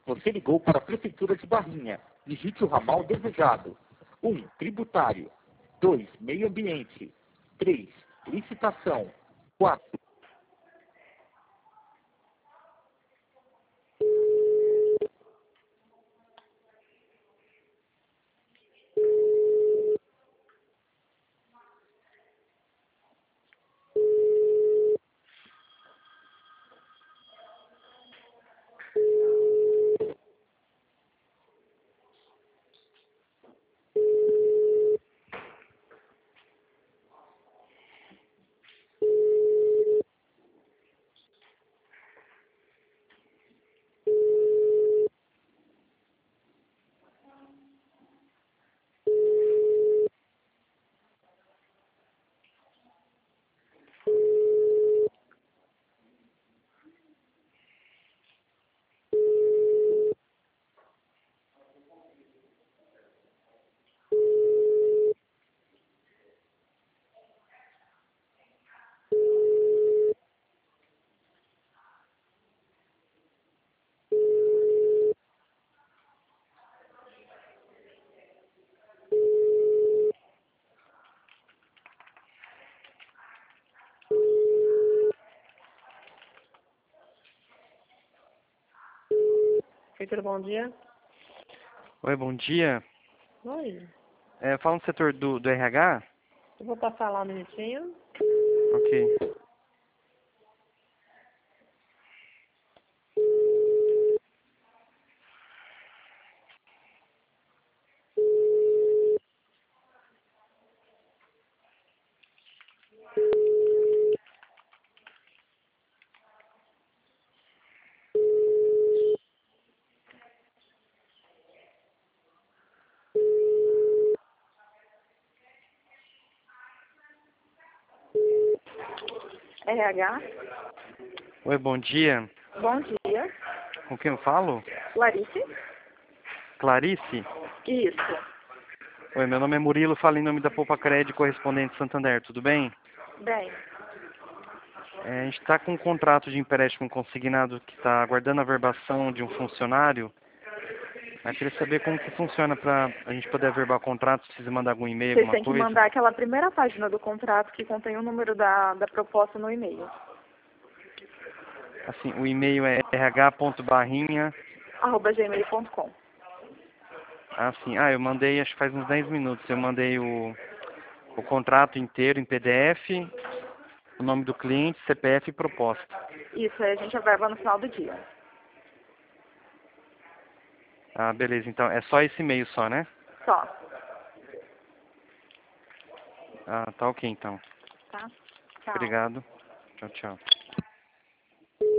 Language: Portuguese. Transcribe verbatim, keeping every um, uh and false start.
Você ligou para a Prefeitura de Barrinha. Digite o ramal desejado. um. Tributário. dois. Meio ambiente. três. Licitação. quatro. Prefeitura, bom dia. Oi, bom dia. Oi. É, fala no setor do, do R H? Eu vou passar lá um minutinho. Ok. R H. Oi, bom dia. Bom dia. Com quem eu falo? Clarice? Clarice? Isso. Oi, meu nome é Murilo, falo em nome da Poupa Cred, correspondente Santander, tudo bem? Bem. É, a gente está com um contrato de empréstimo consignado que está aguardando a verbação de um funcionário. Eu queria saber como que funciona para a gente poder averbar o contrato, se precisa mandar algum e-mail, Vocês alguma têm que coisa. mandar aquela primeira página do contrato que contém o número da, da proposta no e-mail. Assim, o e-mail é r h ponto barrinha. arroba gmail ponto com. Ah, sim. Ah, eu mandei, acho que faz uns dez minutos, eu mandei o, o contrato inteiro em P D F, o nome do cliente, C P F e proposta. Isso, aí a gente averba no final do dia. Ah, beleza. Então, é só esse e-mail só, né? Só. Ah, tá ok, então. Tá? Tchau. Obrigado. Tchau, tchau.